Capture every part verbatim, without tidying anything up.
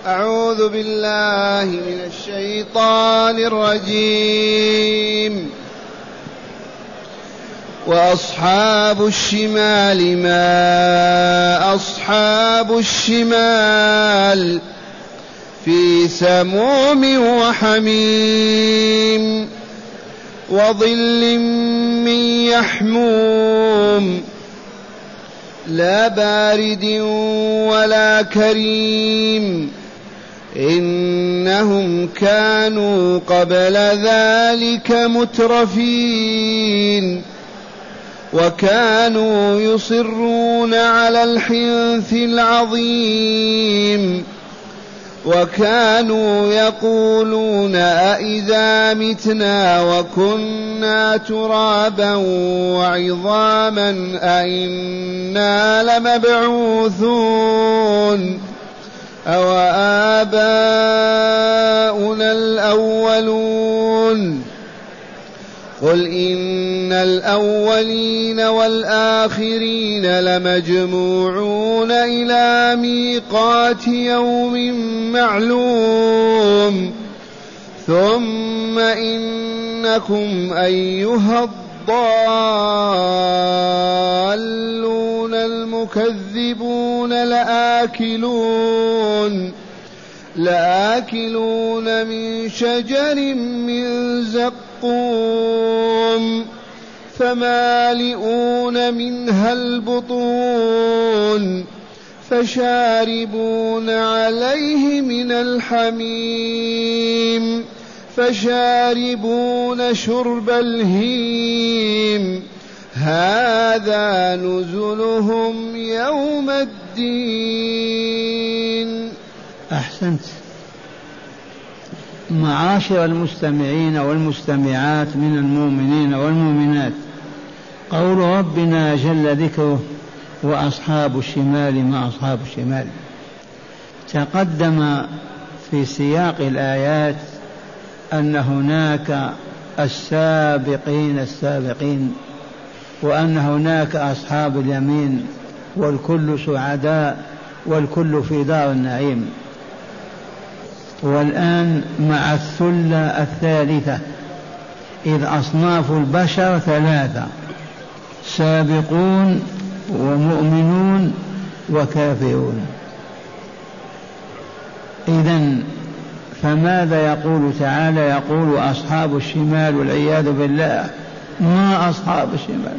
أعوذ بالله من الشيطان الرجيم. وأصحاب الشمال ما أصحاب الشمال في سموم وحميم وظل من يحموم لا بارد ولا كريم إنهم كانوا قبل ذلك مترفين وكانوا يصرون على الحنث العظيم وكانوا يقولون أئذا متنا وكنا ترابا وعظاما أئنا لمبعوثون أو آباؤنا الأولون قل إن الأولين والآخرين لمجموعون إلى ميقات يوم معلوم ثم إنكم أيها الضالون المكذبون لآكلون لآكلون من شجر من زقوم فمالئون منها البطون فشاربون عليه من الحميم فشاربون شرب الهيم هذا نزلهم يوم الدين. أحسنت. معاشر المستمعين والمستمعات من المؤمنين والمؤمنات، قول ربنا جل ذكره وأصحاب الشمال ما أصحاب الشمال تقدم في سياق الآيات أن هناك السابقين السابقين وأن هناك أصحاب اليمين والكل سعداء والكل في دار النعيم. والآن مع الثلة الثالثة، إذ أصناف البشر ثلاثة: سابقون ومؤمنون وكافرون. إذن فماذا يقول تعالى؟ يقول أصحاب الشمال والعياذ بالله. ما أصحاب الشمال؟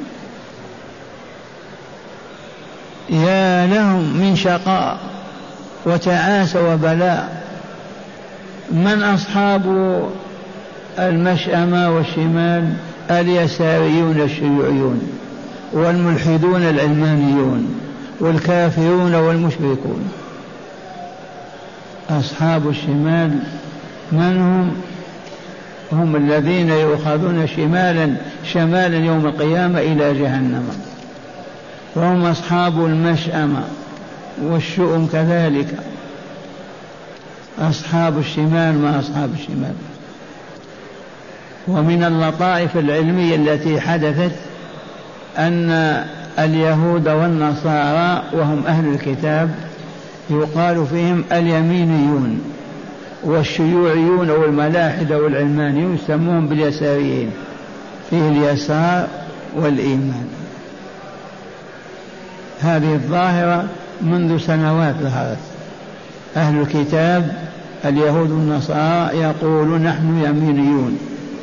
يا لهم من شقاء وتعاس وبلاء. من أصحاب المشأمة والشمال؟ اليساريون الشيوعيون والملحدون العلمانيون والكافرون والمشركون. أصحاب الشمال من هم؟ هم الذين يؤخذون شمالا شمالا يوم القيامة إلى جهنم. وهم أصحاب المشأمة والشؤم كذلك. أصحاب الشمال ما أصحاب الشمال. ومن اللطائف العلمية التي حدثت أن اليهود والنصارى وهم أهل الكتاب يقال فيهم اليمينيون، والشيوعيون والملاحدة والعلمانيون يسموهم باليساريين، فيه اليسار والإيمان. هذه الظاهرة منذ سنوات ظهرت. أهل الكتاب اليهود والنصارى يقولون نحن يمينيون،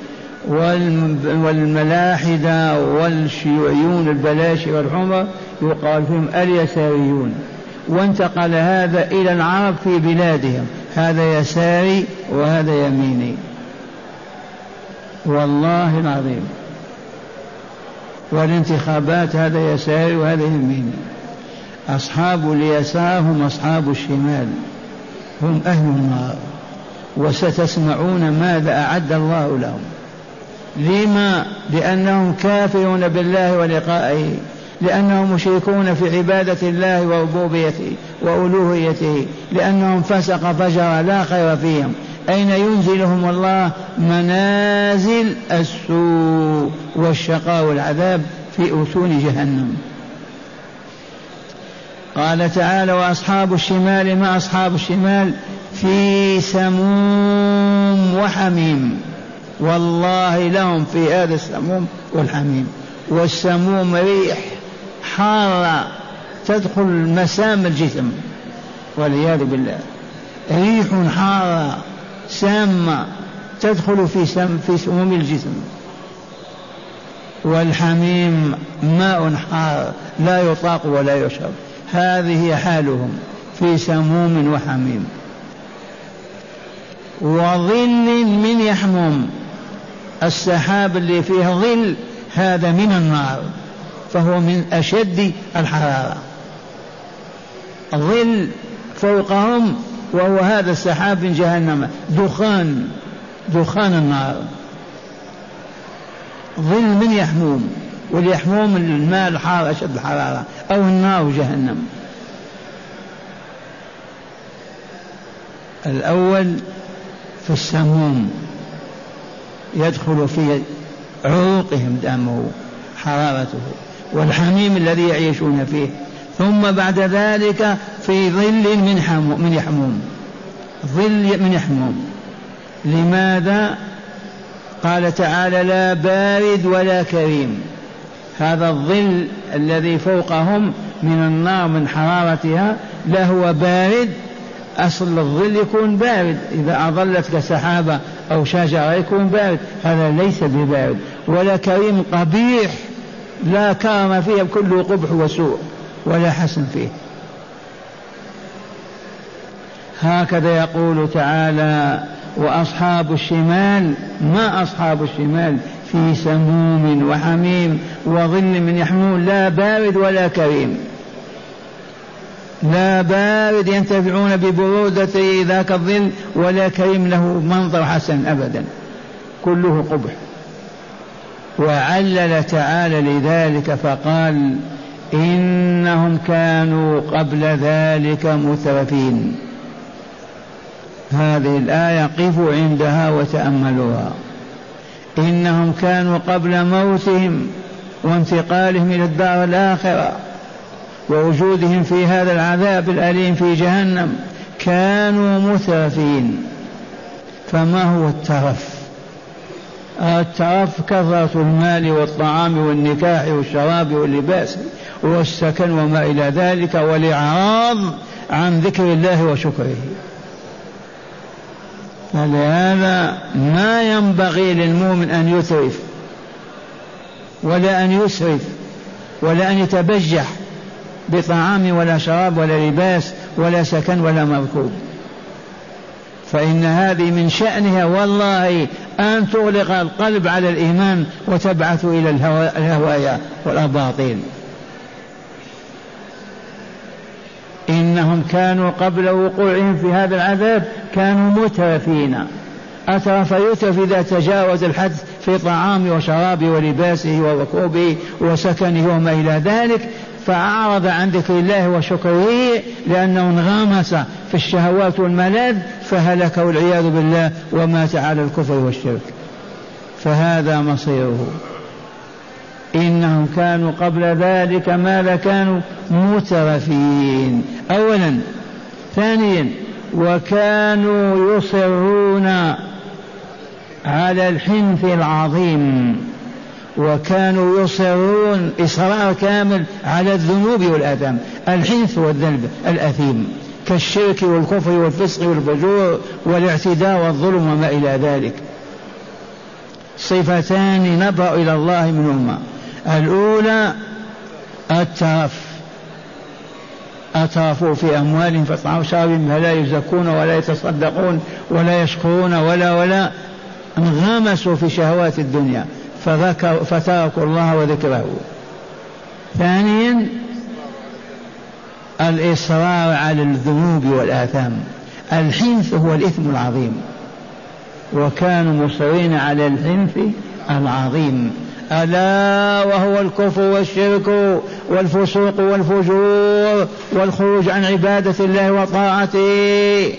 والملاحدة والشيوعيون البلاشي والحمر يقال فيهم اليساريون. وانتقل هذا إلى العرب في بلادهم، هذا يساري وهذا يميني، والله العظيم. والانتخابات هذا يساري وهذا يميني. أصحاب اليسار هم أصحاب الشمال، هم أهل النار، وستسمعون ماذا أعد الله لهم. لما؟ لأنهم كافرون بالله ولقائه، لأنهم مشركون في عبادة الله وربوبيته وألوهيته، لأنهم فسق فجر لا خير فيهم. أين ينزلهم الله؟ منازل السوء والشقاء والعذاب في أسون جهنم. قال تعالى وأصحاب الشمال ما أصحاب الشمال في سموم وحميم. والله لهم في هذا السموم والحميم. والسموم ريح حارة تدخل مسام الجسم والعياذ بالله، ريح حارة سامة تدخل في سم في سموم الجسم. والحميم ماء حار لا يطاق ولا يشرب. هذه حالهم في سموم وحميم. وظل من يحموم، السحاب اللي فيه ظل هذا من النار، فهو من أشد الحرارة. ظل فوقهم وهو هذا السحاب من جهنم، دخان دخان النار. ظل من يحموم، واليحموم الماء الحار أشد الحرارة، أو النار جهنم. الأول في السموم يدخل في عروقهم دمه حرارته، والحميم الذي يعيشون فيه. ثم بعد ذلك في ظل من حموم من يحموم، ظل من يحموم. لماذا؟ قال تعالى لا بارد ولا كريم. هذا الظل الذي فوقهم من النار من حرارتها لا هو بارد، أصل الظل يكون بارد، إذا أظلتك سحابة أو شجرة يكون بارد، هذا ليس ببارد. ولا كريم قبيح لا كرم فيه، كله قبح وسوء ولا حسن فيه. هكذا يقول تعالى وأصحاب الشمال، ما أصحاب الشمال؟ في سموم وحميم وظل من يحموم، لا بارد ولا كريم. لا بارد ينتفعون ببرودته ذاك الظل، ولا كريم له منظر حسن أبدا، كله قبح. وعلل تعالى لذلك فقال إنهم كانوا قبل ذلك مترفين. هذه الآية قفوا عندها وتأملوها. إنهم كانوا قبل موتهم وانتقالهم إلى الدار الآخرة ووجودهم في هذا العذاب الأليم في جهنم كانوا مترفين. فما هو الترف؟ الترف كثرة المال والطعام والنكاح والشراب واللباس والسكن وما إلى ذلك، والإعراض عن ذكر الله وشكره. فلهذا ما ينبغي للمؤمن أن يترف ولا أن يسرف ولا أن يتبجح بطعام ولا شراب ولا لباس ولا سكن ولا مركوب، فإن هذه من شأنها والله أن تغلق القلب على الإيمان وتبعث إلى الهوايا والأباطيل. إنهم كانوا قبل وقوعهم في هذا العذاب كانوا مترفين. أترف يترف إذا تجاوز الحد في طعامه وشرابه ولباسه وركوبه وسكنه وما إلى ذلك، فأعرض عن ذكر الله وشكره لأنه انغمس في الشهوات والملاذ فهلك والعياذ بالله ومات على الكفر والشرك. فهذا مصيره. إنهم كانوا قبل ذلك ماذا؟ كانوا مترفين أولا. ثانيا وكانوا يصرون على الحنث العظيم، وكانوا يصرون إصرار كامل على الذنوب والآثام. الحنث والذنب الأثيم كالشرك والكفر والفسق والفجور والاعتداء والظلم وما إلى ذلك. صفتان نبرأ إلى الله منهما. الأولى الترف، أترفوا في أموالهم فاطعموا شرابهم فلا يزكون ولا يتصدقون ولا يشكرون ولا ولا انغمسوا في شهوات الدنيا فذكر فتركوا الله وذكره. ثانيا الإصرار على الذنوب والآثام. الحنث هو الإثم العظيم، وكانوا مصرين على الحنث العظيم، ألا وهو الكفر والشرك والفسوق والفجور والخروج عن عبادة الله وطاعته.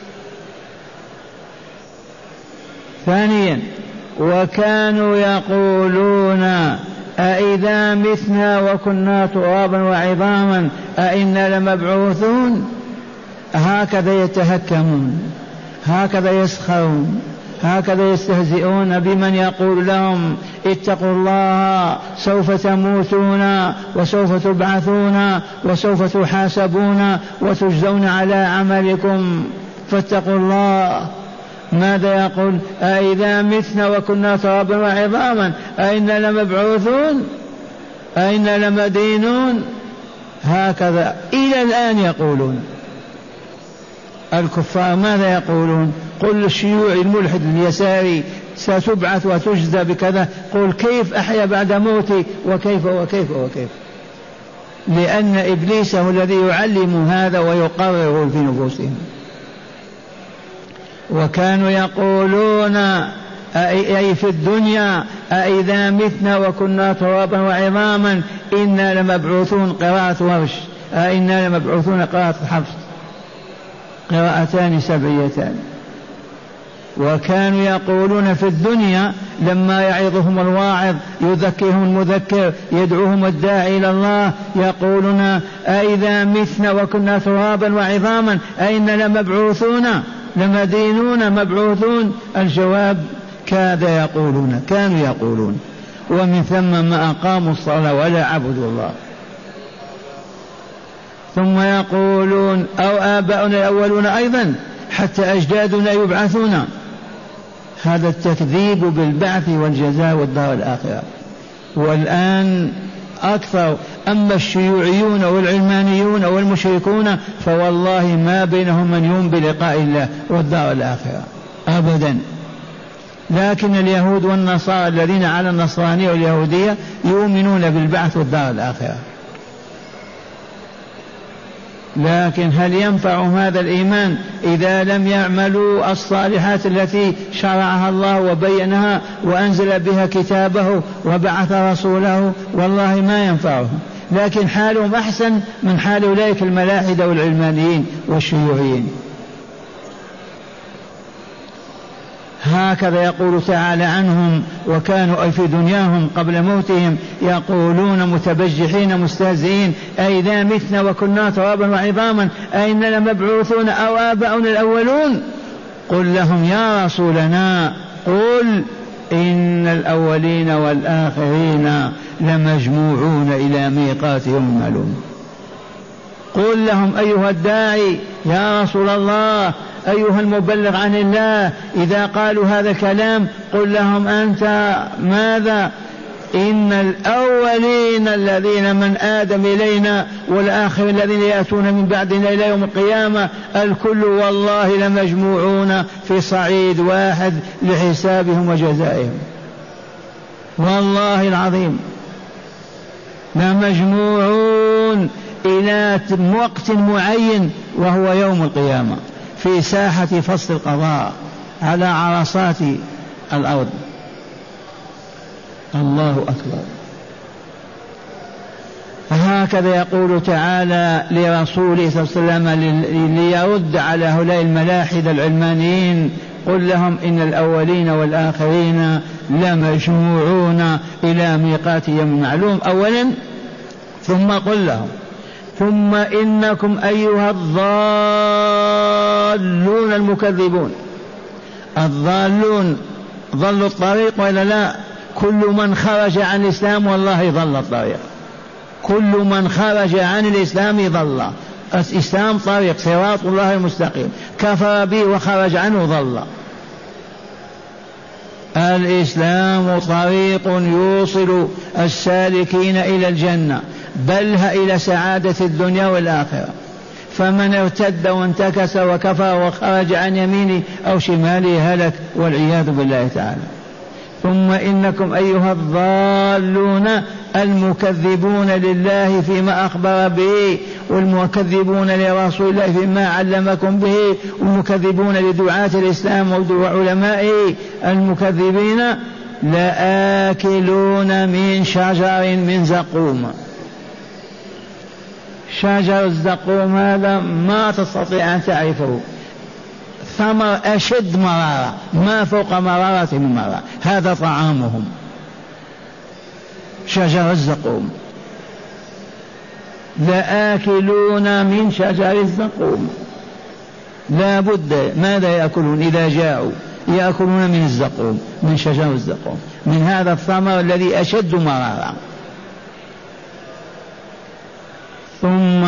ثانيا وكانوا يقولون أئذا متنا وكنا ترابا وعظاما أئنا لمبعوثون. هكذا يتهكمون، هكذا يسخرون، هكذا يستهزئون بمن يقول لهم اتقوا الله سوف تموتون وسوف تبعثون وسوف تحاسبون وتجزون على عملكم فاتقوا الله. ماذا يقول؟ أئذا متنا وكنا ترابا وعظاما أئنا لمبعوثون أئنا لمدينون. هكذا إلى الآن يقولون الكفار. ماذا يقولون؟ قل الشيوعي الملحد اليساري ستبعث وتجزى بكذا، قل كيف أحيا بعد موتي وكيف وكيف وكيف. لأن إبليس هو الذي يعلم هذا ويقرر في نفوسهم. وكانوا يقولون أي في الدنيا أئذا متنا وكنا ترابا وعظاما إنا لمبعوثون. قراءة ورش أئنا لمبعوثون، قراءة حفص، قراءتان سبعيتان. وكانوا يقولون في الدنيا لما يعظهم الواعظ يذكرهم المذكر يدعوهم الداعي إلى الله يقولون أئذا متنا وكنا ترابا وعظاما أئنا لمبعوثون لمدينون مبعوثون. الجواب كاد يقولون كانوا يقولون، ومن ثم ما أقاموا الصلاة ولا عبدوا الله. ثم يقولون أو آباؤنا الأولون أيضا حتى أجدادنا يبعثون. هذا التكذيب بالبعث والجزاء والدار الآخرة. والآن أكثر. أما الشيوعيون والعلمانيون والمشركون فوالله ما بينهم من يوم بلقاء الله والدار الآخرة أبدا. لكن اليهود والنصارى الذين على النصرانية واليهودية يؤمنون بالبعث والدار الآخرة. لكن هل ينفعهم هذا الإيمان إذا لم يعملوا الصالحات التي شرعها الله وبينها وأنزل بها كتابه وبعث رسوله؟ والله ما ينفعهم. لكن حالهم أحسن من حال أولئك الملاحدة والعلمانيين والشيوعيين. هكذا يقول تعالى عنهم وكانوا أي في دنياهم قبل موتهم يقولون متبجحين مستهزئين أئذا متنا وكنا ترابا وعظاما أئنا لمبعوثون أو آباؤنا الأولون. قل لهم يا رسولنا قل إن الأولين والآخرين لمجموعون إلى ميقات يوم معلوم. قل لهم أيها الداعي يا رسول الله أيها المبلغ عن الله إذا قالوا هذا الكلام قل لهم أنت ماذا؟ إن الأولين الذين من آدم إلينا والآخرين الذين يأتون من بعدنا إلى يوم القيامة الكل والله لمجموعون في صعيد واحد لحسابهم وجزائهم. والله العظيم لمجموعون إلى وقت معين وهو يوم القيامة في ساحة فصل القضاء على عرصات الأرض. الله أكبر. هكذا يقول تعالى لرسوله صلى الله عليه وسلم ليرد على هؤلاء الملاحدة العلمانيين قل لهم إن الأولين والآخرين لمجموعون إلى ميقات يوم معلوم أولا، ثم قل لهم ثم إنكم أيها الضالون المكذبون. الضالون ضلوا الطريق ولا لا؟ كل من خرج عن الإسلام والله ضل الطريق. كل من خرج عن الإسلام ضل. الإسلام طريق صراط الله المستقيم، كفر به وخرج عنه ضل. الإسلام طريق يوصل السالكين إلى الجنة بل إلى سعادة الدنيا والآخرة. فمن ارتد وانتكس وكفر وخرج عن يمينه أو شماله هلك والعياذ بالله تعالى. ثم إنكم أيها الضالون المكذبون لله فيما أخبر به والمكذبون لرسول الله فيما علمكم به والمكذبون لدعاة الإسلام وعلمائه المكذبين لآكلون من شجر من زقوم. شجر الزقوم هذا ما تستطيع أن تعرفه، ثمر أشد مرارة ما فوق مرارة من مرارة، هذا طعامهم شجر الزقوم. لآكلون من شجر الزقوم لا بد. ماذا يأكلون إذا جاءوا؟ يأكلون من الزقوم، من شجر الزقوم، من هذا الثمر الذي أشد مرارا. ثم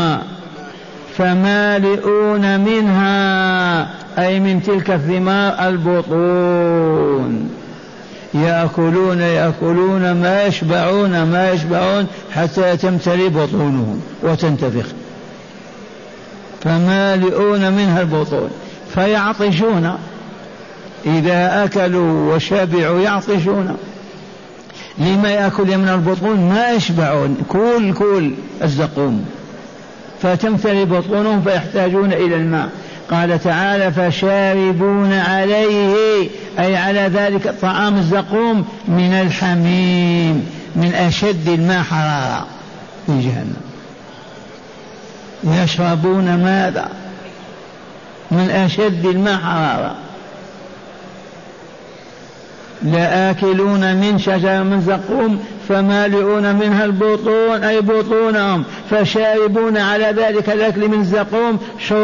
فمالئون منها، أي من تلك الثمار، البطون. يأكلون يأكلون ما يشبعون ما يشبعون حتى تمتلئ بطونهم وتنتفخ. فمالئون منها البطون، فيعطشون. إذا أكلوا وشبعوا يعطشون. لما يأكل من البطون؟ ما يشبعون، كل كل الزقوم، فتمتلئ بطونهم فيحتاجون إلى الماء. قال تعالى فشاربون عليه، أي على ذلك الطعام الزقوم، من الحميم، من أشد الماء حرارة في جهنم. يشربون ماذا؟ من أشد الماء حرارة. لآكلون من شجر من زقوم فمالئون منها البطون، أي بطونهم، فشاربون على ذلك الأكل من الزقوم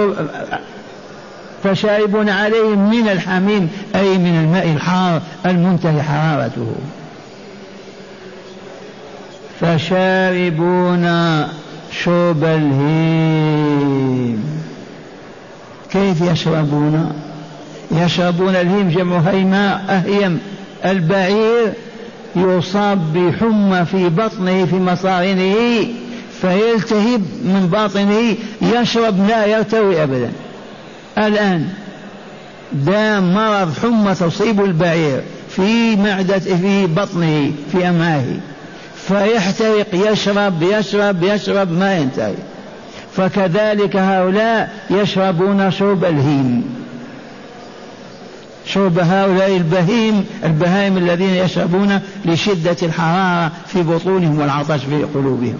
فشاربون عليه من الحميم، أي من الماء الحار المنتهي حرارته. فشاربون شرب الهيم. كيف يشربون؟ يشربون الهيم جمع هيماء، أهيم. البعير يصاب بحمى في بطنه في مصارنه فيلتهب من باطنه، يشرب لا يرتوي أبدا. الآن دام مرض حمى تصيب البعير في معدة في بطنه في أمعائه فيحترق، يشرب يشرب يشرب ما ينتهي. فكذلك هؤلاء يشربون شرب الهيم، شرب هؤلاء البهيم البهائم الذين يشربون لشدة الحرارة في بطونهم والعطش في قلوبهم.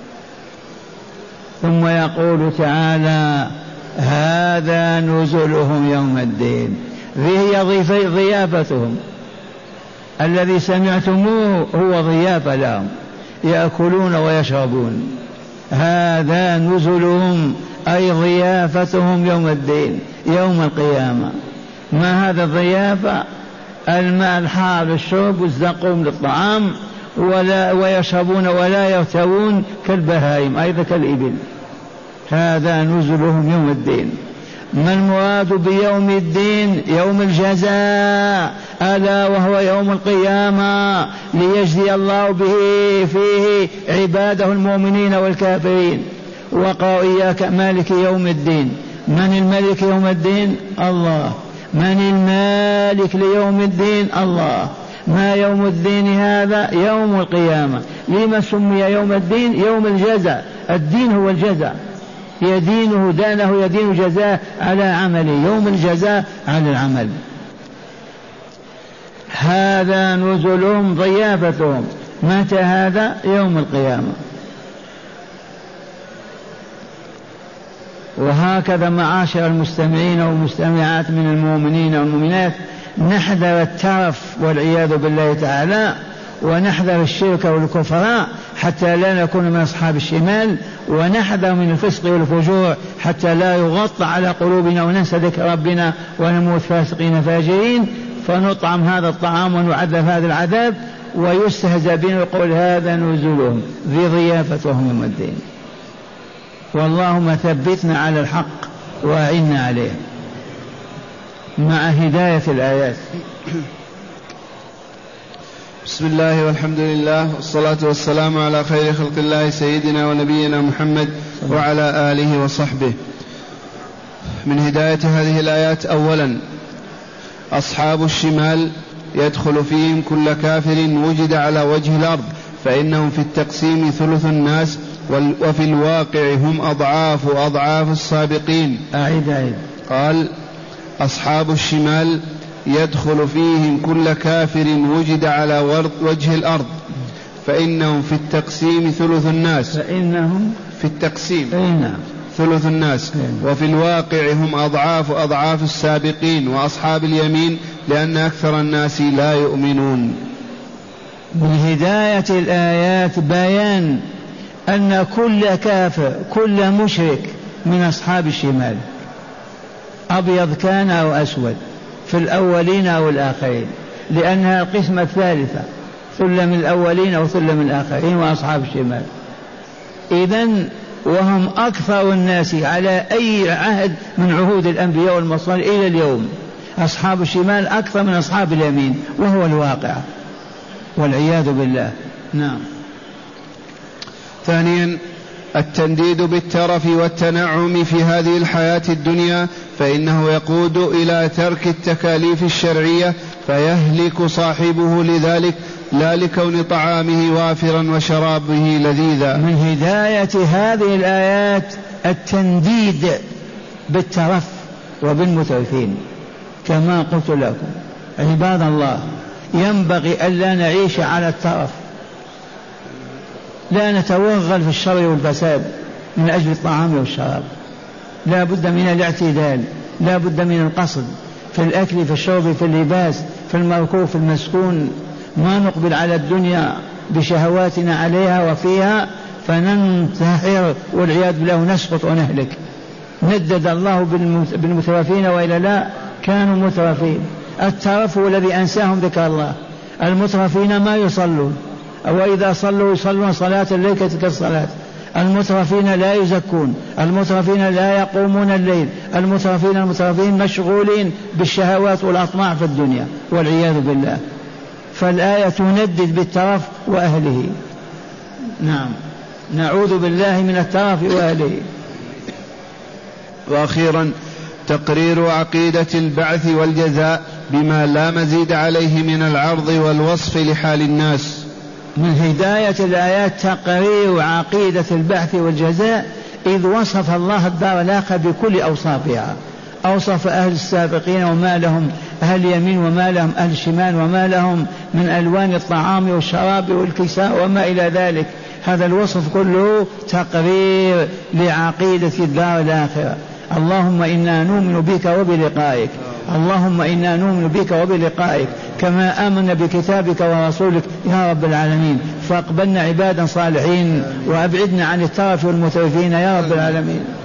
ثم يقول تعالى هذا نزلهم يوم الدين. هي ضيافتهم، الذي سمعتموه هو ضيافة لهم، يأكلون ويشربون. هذا نزلهم، أي ضيافتهم يوم الدين، يوم القيامة. ما هذا الضيافة؟ الماء الحار للشرب والزقوم للطعام، ولا ويشربون ولا يرتوون كالبهائم أيضا كالإبل. هذا نزلهم يوم الدين. ما المراد بيوم الدين؟ يوم الجزاء، ألا وهو يوم القيامة، ليجزي الله به فيه عباده المؤمنين والكافرين. وقالوا إياك مالك يوم الدين. من الملك يوم الدين؟ الله. من المالك ليوم الدين؟ الله. ما يوم الدين هذا؟ يوم القيامة. لما سمي يوم الدين؟ يوم الجزاء. الدين هو الجزاء، يدينه دانه يدين جزاء على عمله، يوم الجزاء على العمل. هذا نزلهم ضيافتهم. متى هذا؟ يوم القيامة. وهكذا معاشر المستمعين والمستمعات من المؤمنين والمؤمنات نحذر الترف والعياذ بالله تعالى، ونحذر الشرك والكفر حتى لا نكون من أصحاب الشمال، ونحذر من الفسق والفجور حتى لا يغطى على قلوبنا وننسى ذكر ربنا ونموت فاسقين فاجرين، فنطعم هذا الطعام ونعذب هذا العذاب ويستهزأ بنا ويقول هذا نزلهم، ذي ضيافتهم يوم الدين. واللهم ثبتنا على الحق وأعنا عليه مع هداية الآيات. بسم الله والحمد لله والصلاة والسلام على خير خلق الله سيدنا ونبينا محمد وعلى آله وصحبه. من هداية هذه الآيات: أولا أصحاب الشمال يدخل فيهم كل كافر وجد على وجه الأرض، فإنهم في التقسيم ثلث الناس، وفي الواقع هم أضعاف أضعاف السابقين. أعيد أعيد. قال: أصحاب الشمال يدخل فيهم كل كافر وجد على وجه الأرض، فإنهم في التقسيم ثلث الناس. فإنهم في التقسيم أين؟ ثلث الناس. وفي الواقع هم أضعاف أضعاف السابقين وأصحاب اليمين، لأن أكثر الناس لا يؤمنون. من هداية الآيات بيان أن كل كافر كل مشرك من أصحاب الشمال، أبيض كان أو أسود، في الأولين أو الآخرين، لأنها القسمة الثالثة، ثلة الأولين أو ثلة الآخرين وأصحاب الشمال. إذن وهم أكثر الناس على أي عهد من عهود الأنبياء والمرسلين إلى اليوم. أصحاب الشمال أكثر من أصحاب اليمين، وهو الواقع والعياذ بالله. نعم. ثانيا التنديد بالترف والتنعم في هذه الحياة الدنيا، فإنه يقود إلى ترك التكاليف الشرعية فيهلك صاحبه لذلك، لا لكون طعامه وافرا وشرابه لذيذا. من هداية هذه الآيات التنديد بالترف وبالمترفين، كما قلت لكم عباد الله ينبغي ألا نعيش على الترف، لا نتوغل في الشر والفساد من أجل الطعام والشراب، لا بد من الاعتدال، لا بد من القصد في الأكل في الشرب في اللباس في المركوب في المسكون، ما نقبل على الدنيا بشهواتنا عليها وفيها فننتحر والعياذ بالله نسقط ونهلك. ندد الله بالمترفين وإلا لا كانوا مترفين. الترف هو الذي أنساهم ذكر الله. المترفين ما يصلون، وإذا صلوا يصلون صلاة الليل كتلك الصلاة. المترفين لا يزكون، المترفين لا يقومون الليل، المترفين المترفين مشغولين بالشهوات والأطماع في الدنيا والعياذ بالله. فالآية تندد بالترف وأهله. نعم، نعوذ بالله من الترف وأهله. وأخيرا تقرير عقيدة البعث والجزاء بما لا مزيد عليه من العرض والوصف لحال الناس. من هداية الآيات تقرير عقيدة البعث والجزاء، إذ وصف الله الدار الآخرة بكل أوصافها. أوصف أهل السابقين وما لهم، أهل اليمين وما لهم، أهل الشمال وما لهم من ألوان الطعام والشراب والكساء وما إلى ذلك. هذا الوصف كله تقرير لعقيدة الدار الآخرة. اللهم إنا نؤمن بك وبلقائك، اللهم إنا نؤمن بك وبلقائك كما آمن بكتابك ورسولك يا رب العالمين. فاقبلنا عبادا صالحين وأبعدنا عن الترف والمترفين يا رب العالمين.